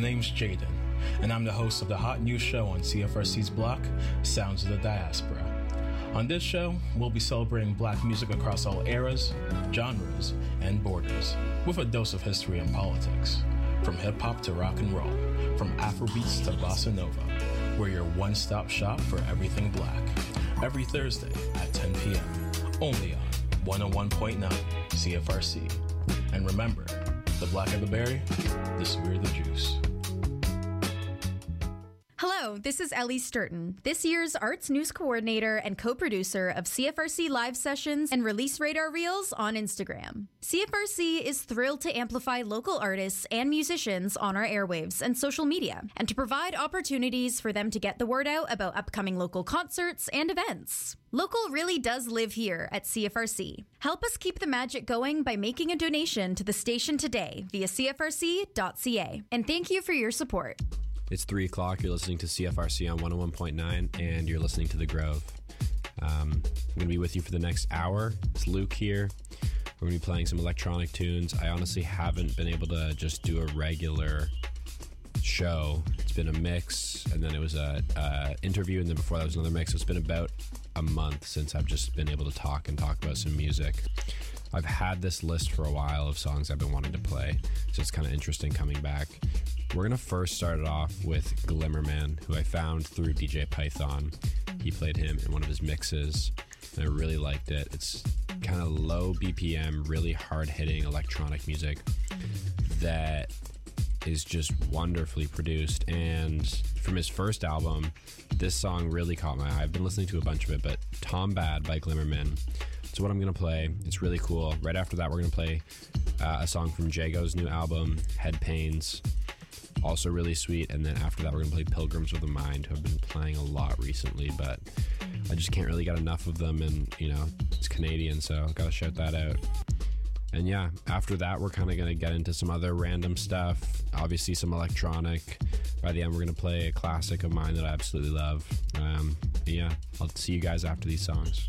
name's Jaden, and I'm the host of the hot news show on CFRC's block, Sounds of the Diaspora. On this show, we'll be celebrating black music across all eras, genres, and borders, with a dose of history and politics. From hip-hop to rock and roll, from Afrobeats to bossa nova, we're your one-stop shop for everything black. Every Thursday at 10 p.m., only on 101.9 CFRC. And remember, the blacker the berry, the sweeter the juice. Hello, this is Ellie Sturton, this year's Arts News Coordinator and co-producer of CFRC Live Sessions and Release Radar Reels on Instagram. CFRC is thrilled to amplify local artists and musicians on our airwaves and social media, and to provide opportunities for them to get the word out about upcoming local concerts and events. Local really does live here at CFRC. Help us keep the magic going by making a donation to the station today via cfrc.ca. And thank you for your support. It's 3 o'clock. You're listening to CFRC on 101.9, and you're listening to The Grove. I'm going to be with you for the next hour. It's Luke here. We're going to be playing some electronic tunes. I honestly haven't been able to just do a regular show. It's been a mix, and then it was a interview, and then before that was another mix. So it's been about a month since I've just been able to talk about some music. I've had this list for a while of songs I've been wanting to play, so it's kind of interesting coming back. We're going to first start it off with Glimmerman, who I found through DJ Python. He played him in one of his mixes, and I really liked it. It's kind of low BPM, really hard-hitting electronic music that is just wonderfully produced. And from his first album, this song really caught my eye. I've been listening to a bunch of it, but Tom Bad by Glimmerman. It's what I'm going to play. It's really cool. Right after that, we're going to play a song from Jago's new album, Head Pains. Also really sweet. And then after that, we're going to play Pilgrims with a Mind, who I've been playing a lot recently, but I just can't really get enough of them. And, you know, it's Canadian, so I've got to shout that out. And yeah, after that, we're kind of going to get into some other random stuff. Obviously, some electronic. By the end, we're going to play a classic of mine that I absolutely love. But yeah, I'll see you guys after these songs.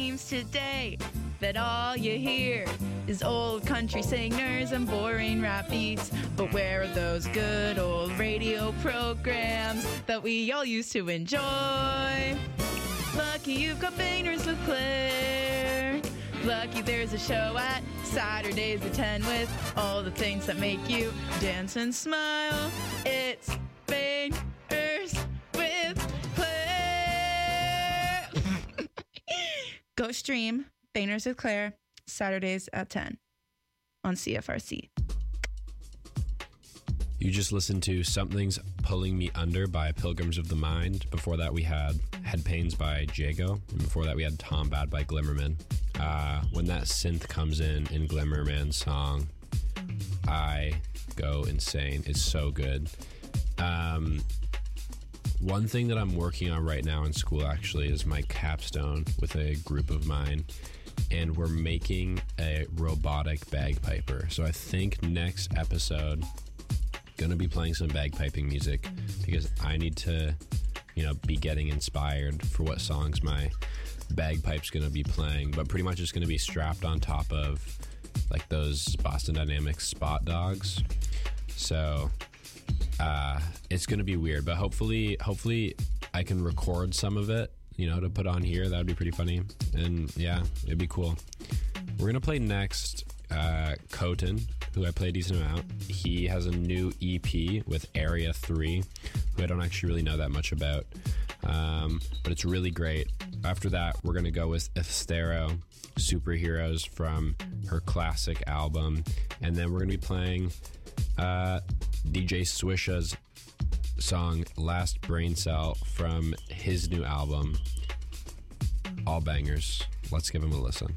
seems today that all you hear is old country singers and boring rap beats. But where are those good old radio programs that we all used to enjoy? Lucky you've got Banners LeClaire. Lucky there's a show at Saturdays at 10 with all the things that make you dance and smile. It's Banners with Claire. Go stream Banners with Claire Saturdays at 10 on CFRC. You just listened to Something's Pulling Me Under by Pilgrims of the Mind. Before that, we had Head Pains by Jago. And before that, we had Tom Bad by Glimmerman. When that synth comes in Glimmerman's song, I go insane. It's so good. One thing that I'm working on right now in school, actually, is my capstone with a group of mine. And we're making a robotic bagpiper. So I think next episode, gonna be playing some bagpiping music because I need to, be getting inspired for what songs my bagpipe's gonna be playing. But pretty much it's gonna be strapped on top of like those Boston Dynamics Spot Dogs. So it's gonna be weird, but hopefully I can record some of it, to put on here. That would be pretty funny. And yeah, it'd be cool. We're gonna play next Coton, who I play a decent amount. He has a new EP with Area 3, who I don't actually really know that much about, but it's really great. After that, we're going to go with Esthero, Superheroes, from her classic album, and then we're going to be playing DJ Swisha's song Last Brain Cell from his new album. All bangers. Let's give him a listen.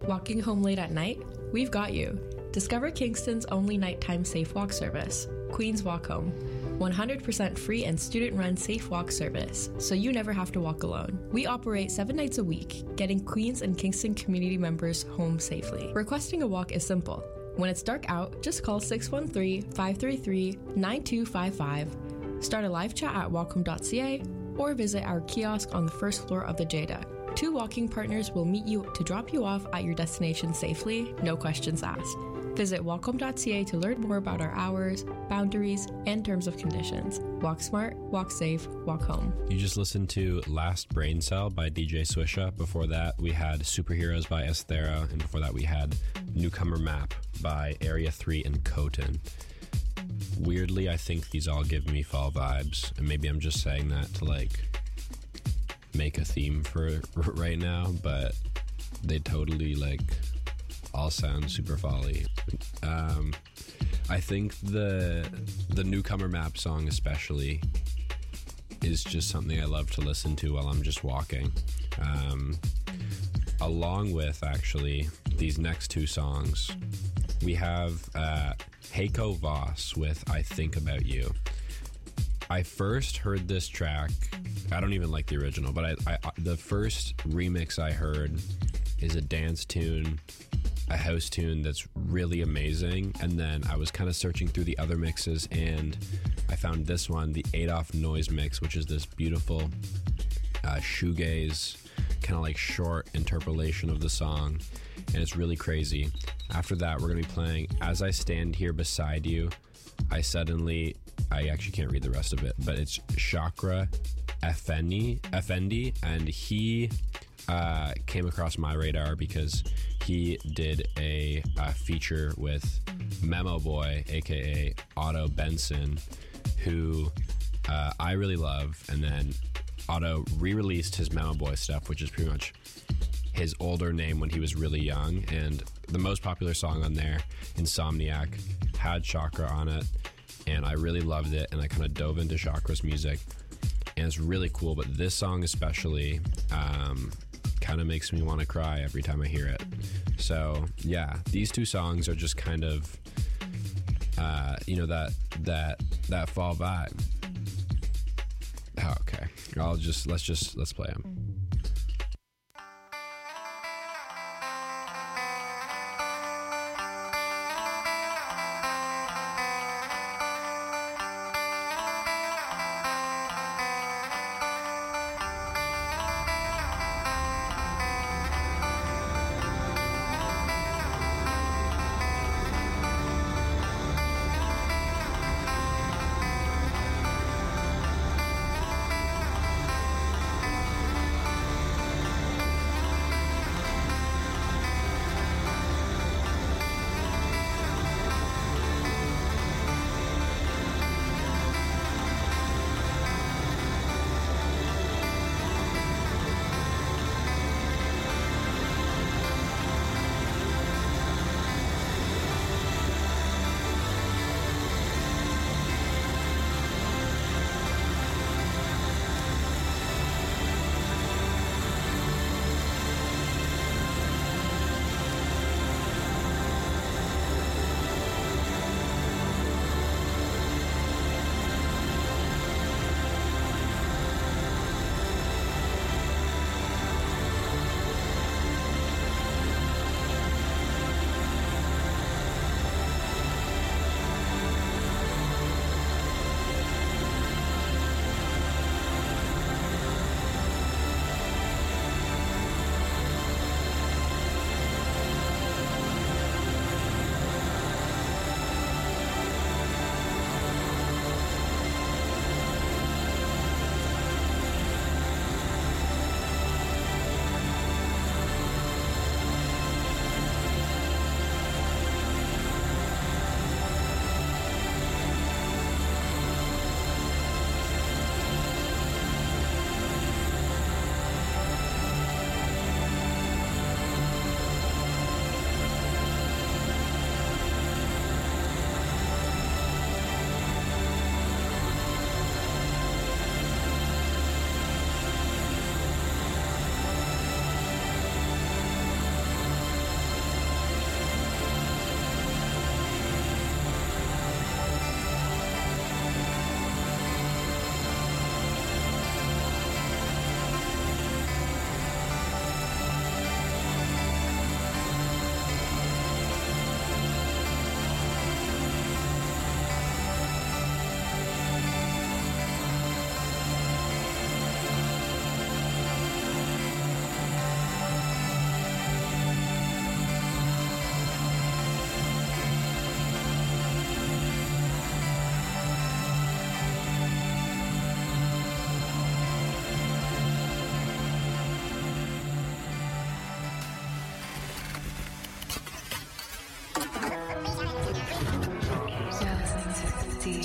Walking home late at night? We've got you. Discover Kingston's only nighttime safe walk service, Queen's Walk Home. 100% free and student-run safe walk service, so you never have to walk alone. We operate 7 nights a week, getting Queens and Kingston community members home safely. Requesting a walk is simple. When it's dark out, just call 613-533-9255, start a live chat at walkhome.ca, or visit our kiosk on the first floor of the JDA. 2 walking partners will meet you to drop you off at your destination safely, no questions asked. Visit walkhome.ca to learn more about our hours, boundaries, and terms of conditions. Walk smart, walk safe, walk home. You just listened to Last Brain Cell by DJ Swisha. Before that, we had Superheroes by Esthero. And before that, we had Newcomer Map by Area 3 and Coton. Weirdly, I think these all give me fall vibes. And maybe I'm just saying that to, like, make a theme for right now. But they totally, like, all sound super folly. I think the Newcomer Map song especially is just something I love to listen to while I'm just walking. Along with, actually, these next 2 songs, we have Heiko Voss with I Think About You. I first heard this track, I don't even like the original, but the first remix I heard is a dance tune, a house tune that's really amazing, and then I was kind of searching through the other mixes and I found this one, the Adolf Noise mix, which is this beautiful shoegaze kind of like short interpolation of the song, and it's really crazy. After that, we're going to be playing As I Stand Here Beside You. I actually can't read the rest of it, but it's Chakra Effendi, and he came across my radar because he did a feature with Memo Boy, aka Otto Benson, who I really love. And then Otto re-released his Memo Boy stuff, which is pretty much his older name when he was really young. And the most popular song on there, Insomniac, had Chakra on it, and I really loved it. And I kind of dove into Chakra's music, and it's really cool. But this song especially kind of makes me want to cry every time I hear it. So yeah, these 2 songs are just kind of that fall vibe. Oh, okay, let's play them.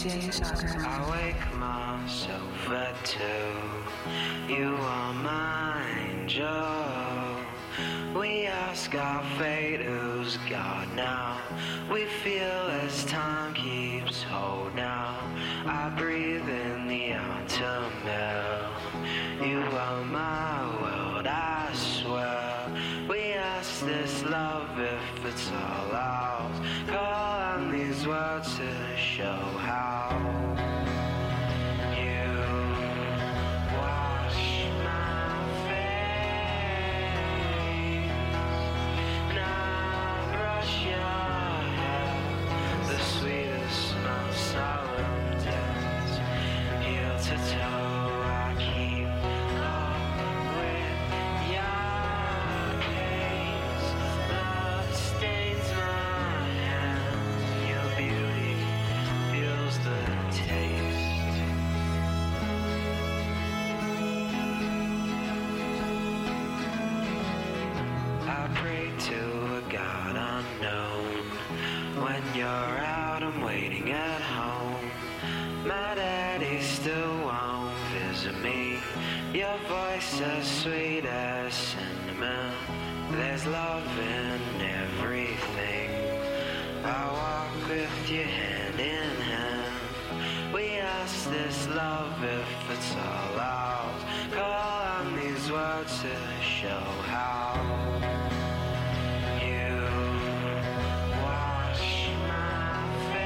I wake myself at 2. You are my angel. We ask our fate, who's God now? We feel as time keeps hold now. I breathe in the autumn air. You are my world, I swear. We ask this love if it's all ours. Call on these words to show how. You wash my face, and I brush your hair. The sweetest, most solemn dance, heel to toe, I keep up with your gaze. Love stains my hands, your beauty feels the taste. I pray to a God unknown. When you're out, I'm waiting at home. My daddy still won't visit me. Your voice as sweet as cinnamon. There's love in everything. I walk with you hand in hand. We ask this love if it's all ours. Call on these words to show how. You wash my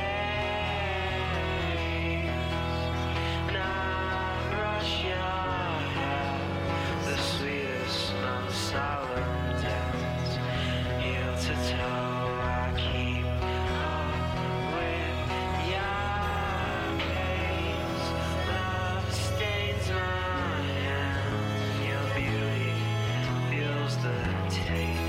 face, and I brush your hair. The sweetest, most solemn dance, heel to toe, I keep up with your gaze. Love stains my hands, your beauty feels the taste.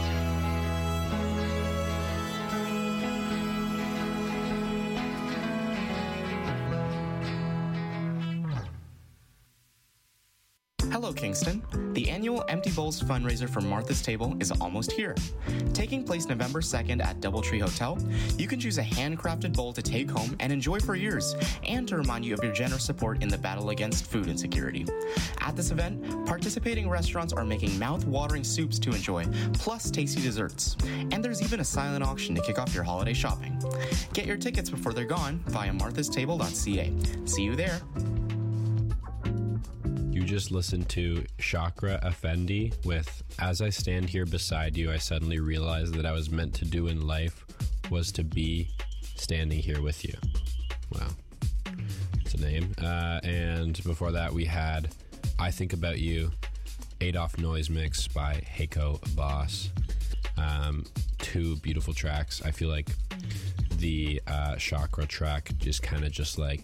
Hello, Kingston. The annual Empty Bowls fundraiser for Martha's Table is almost here. Taking place November 2nd at Doubletree Hotel, you can choose a handcrafted bowl to take home and enjoy for years, and to remind you of your generous support in the battle against food insecurity. At this event, participating restaurants are making mouth-watering soups to enjoy, plus tasty desserts. And there's even a silent auction to kick off your holiday shopping. Get your tickets before they're gone via marthastable.ca. See you there. You just listened to Chakra Effendi with As I Stand Here Beside You, I Suddenly Realized That I Was Meant to Do in Life Was to Be Standing Here With You. Wow. It's a name. And before that, we had I Think About You, Adolf Noise Mix by Heiko Boss. Two beautiful tracks. I feel like the Chakra track is kind of just like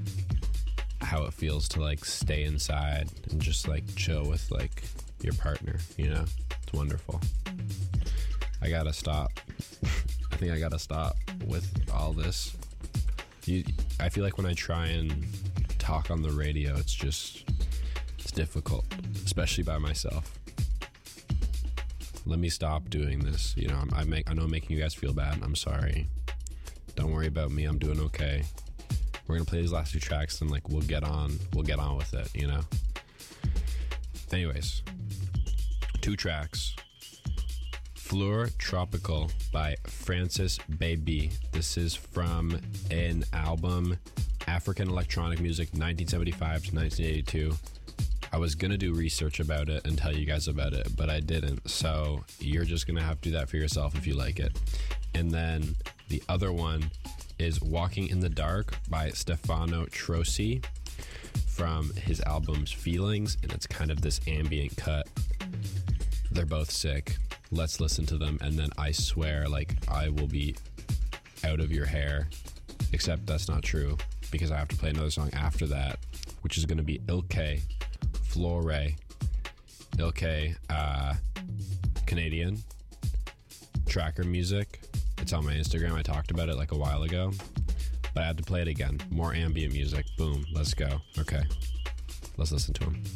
how it feels to like stay inside and just like chill with like your partner, you know? It's wonderful. I gotta stop. I think I gotta stop with all this. I feel like when I try and talk on the radio, it's difficult, especially by myself. Let me stop doing this. You know, I know I'm making you guys feel bad. I'm sorry. Don't worry about me. I'm doing okay. We're gonna play these last two tracks and like we'll get on with it, you know. Anyways, two tracks. Fleur Tropical by Francis Baby. This is from an album, African Electronic Music, 1975 to 1982. I was gonna do research about it and tell you guys about it, but I didn't. So you're just gonna have to do that for yourself if you like it. And then the other one is Walking in the Dark by Stefano Trossi from his albums Feelings, and it's kind of this ambient cut. They're both sick. Let's listen to them, and then I swear, like, I will be out of your hair, except that's not true, because I have to play another song after that, which is going to be Ilke Flore. Ilke, Canadian, tracker music. It's on my Instagram. I talked about it like a while ago, but I had to play it again. More ambient music. Boom. Let's go. Okay. Let's listen to him.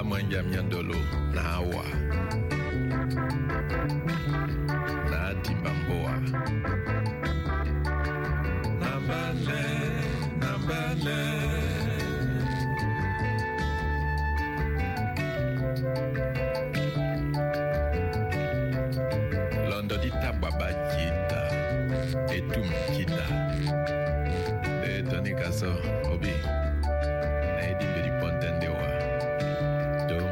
Amwenja Myandolo na Hawa na Timbamboa Nambale Londo di Tababa Jita Etum Kita De Tony Kaso Obi Naidi Bedi Pontendewa Dum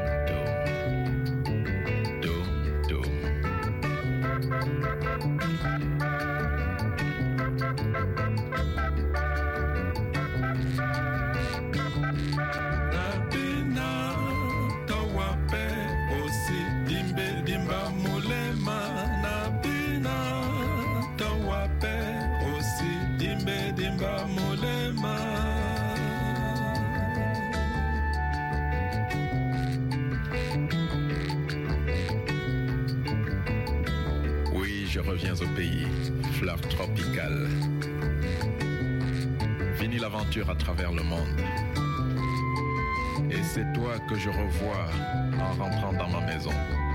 Nabina Tawape Osi Dimbe Dimba Mulema Nabina Tawape Osi Dimbe Dimba Mulema. Oui, je reviens au pays, fleur tropicale. Fini l'aventure à travers le monde. Et c'est toi que je revois en rentrant dans ma maison.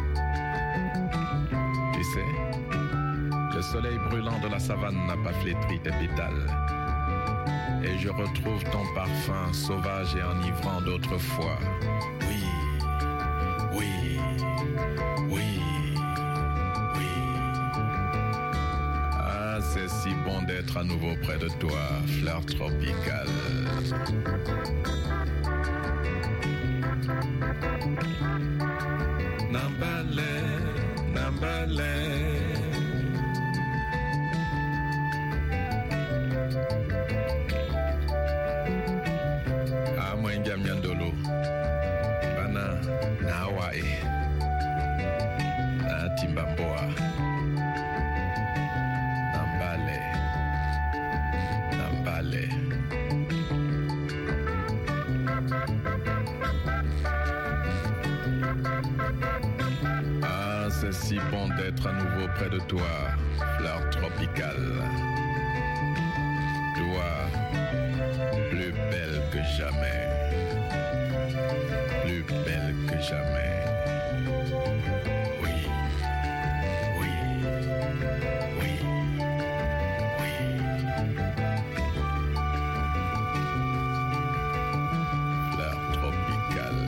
Tu sais, le soleil brûlant de la savane n'a pas flétri tes pétales. Et je retrouve ton parfum sauvage et enivrant d'autrefois. Oui, oui, oui, oui. Ah, c'est si bon d'être à nouveau près de toi, fleur tropicale. Nambale Amwenja Myandolo Bana na Hawaii na Timbamboa Nambale Ah, c'est si bon d'être à nouveau près de toi, fleur tropicale. Toi, plus belle que jamais. Plus belle que jamais. Oui, oui, oui, oui. Fleur tropicale.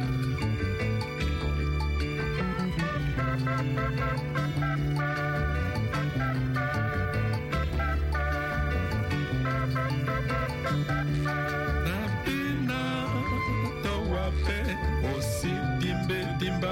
Nabina Tawape Osi Dimbe Dimba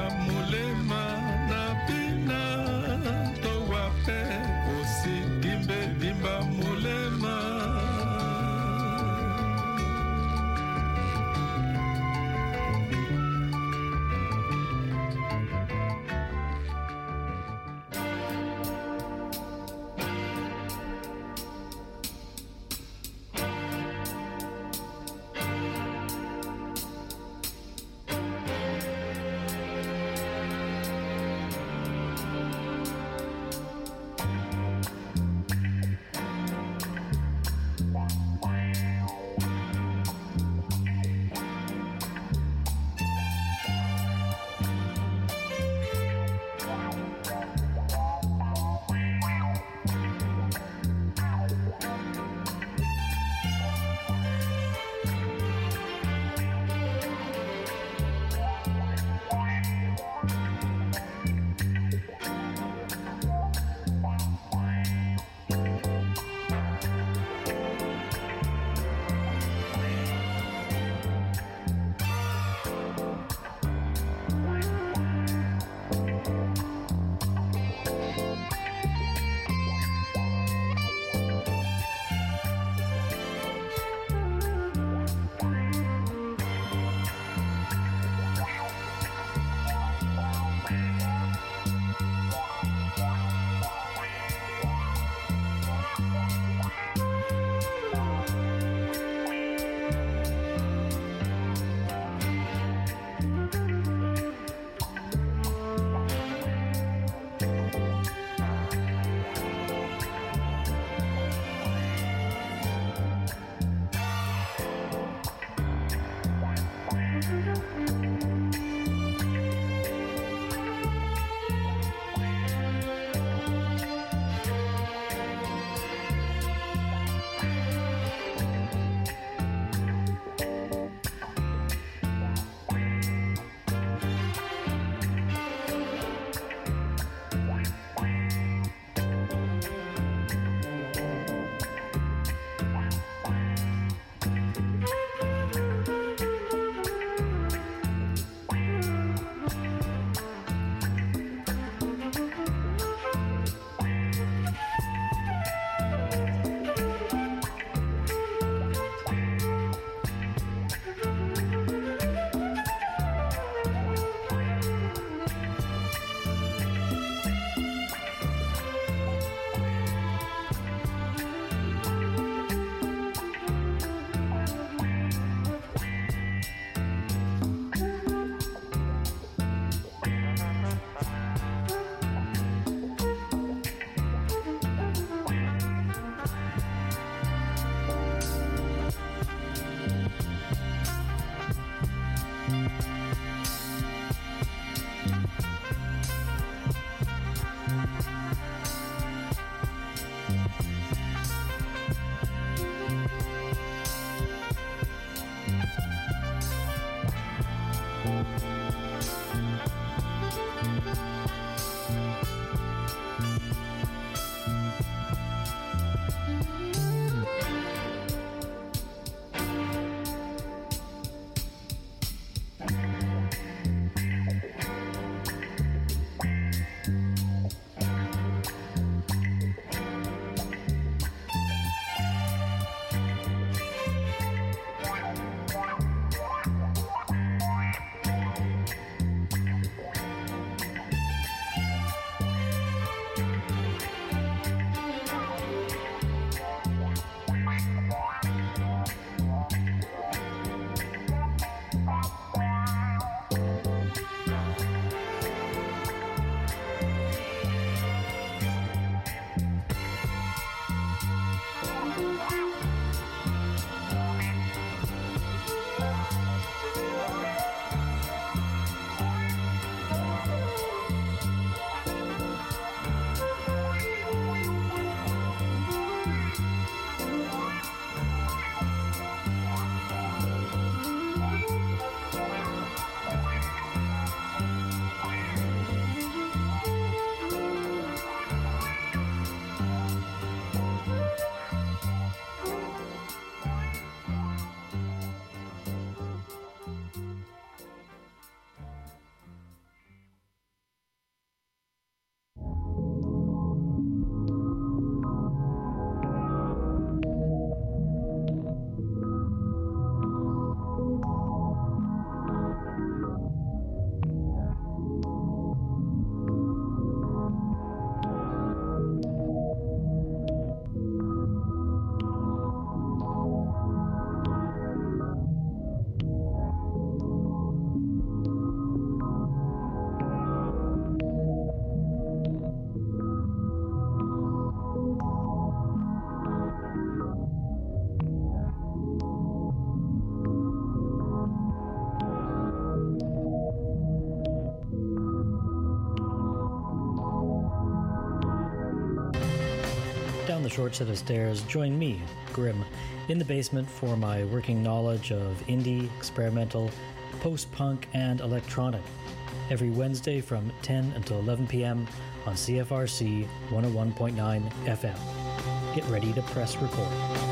down the short set of stairs, join me, Grim, in the basement for my working knowledge of indie, experimental, post-punk, and electronic. Every Wednesday from 10 until 11 p.m. on CFRC 101.9 FM. Get ready to press record.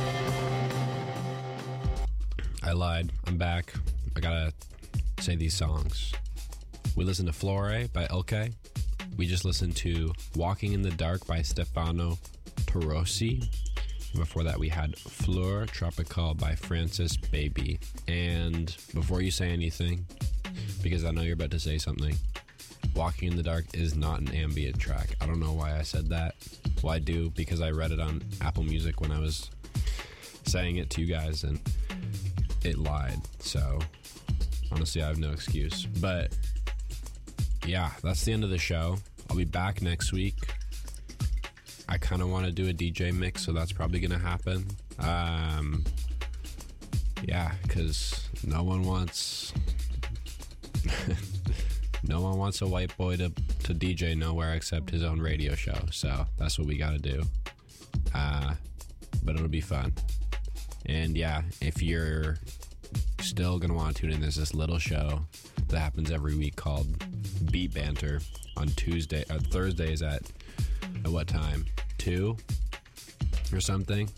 I lied. I'm back. I gotta say these songs. We listened to Flore by Elke. We just listened to Walking in the Dark by Stefano Torosi. Before that, we had Fleur Tropical by Francis Baby. And before you say anything, because I know you're about to say something, Walking in the Dark is not an ambient track. I don't know why I said that. Well, I do, because I read it on Apple Music when I was saying it to you guys, and it lied. So, honestly, I have no excuse. But, yeah, that's the end of the show. I'll be back next week. I kind of want to do a DJ mix, so that's probably going to happen. Yeah, because no one wants a white boy to DJ nowhere except his own radio show. So that's what we got to do. But it'll be fun. And yeah, if you're still going to want to tune in, there's this little show that happens every week called Beat Banter on Thursdays at what time? 2 or something,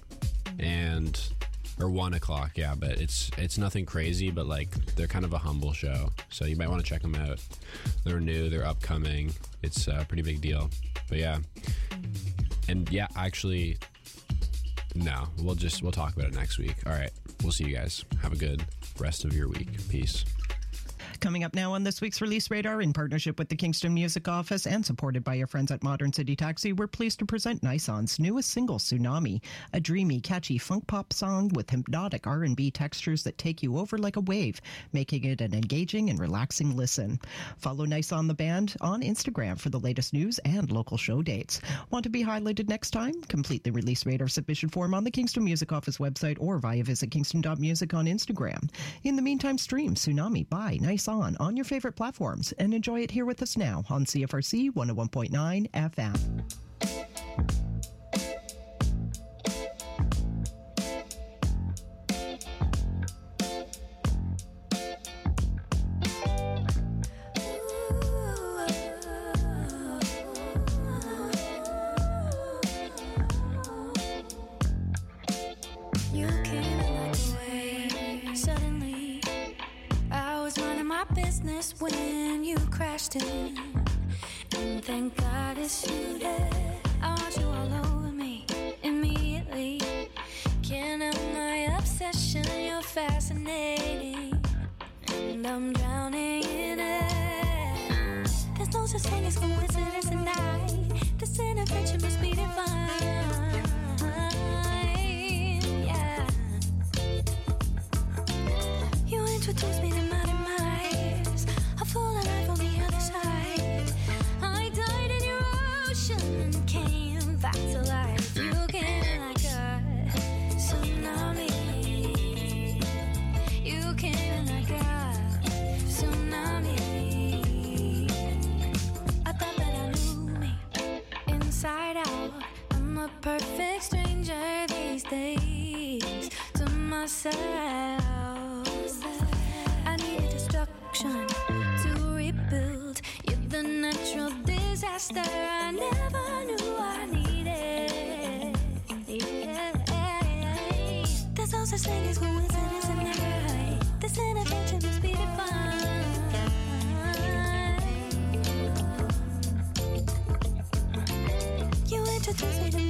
or 1 o'clock. Yeah, but it's nothing crazy, but like they're kind of a humble show, so you might want to check them out. They're new, they're upcoming. It's a pretty big deal. But yeah, and yeah, actually, no, we'll talk about it next week. All right, we'll see you guys. Have a good rest of your week. Peace. Coming up now on this week's Release Radar, in partnership with the Kingston Music Office and supported by your friends at Modern City Taxi, we're pleased to present Nison's newest single, Tsunami, a dreamy, catchy funk pop song with hypnotic R&B textures that take you over like a wave, making it an engaging and relaxing listen. Follow Nison the band on Instagram for the latest news and local show dates. Want to be highlighted next time? Complete the Release Radar submission form on the Kingston Music Office website or via visit kingston.music on Instagram. In the meantime, stream Tsunami by Nison on your favorite platforms and enjoy it here with us now on CFRC 101.9 FM. When you crashed in, and thank God it's you there. I want you all over me immediately. Can't help my obsession, you're fascinating, and I'm drowning in it. There's no such thing as coincidence tonight. This intervention must be divine. Yeah, you introduced me to my demise. Full of life on the other side. I died in your ocean and came back to life. You came like a tsunami. You came like a tsunami. I thought that I knew me inside out. I'm a perfect stranger these days to myself. I needed destruction to rebuild. You're the natural disaster I never knew I needed. Yeah. There's no such thing as coincidence in night. This intervention must be divine. You introduced me to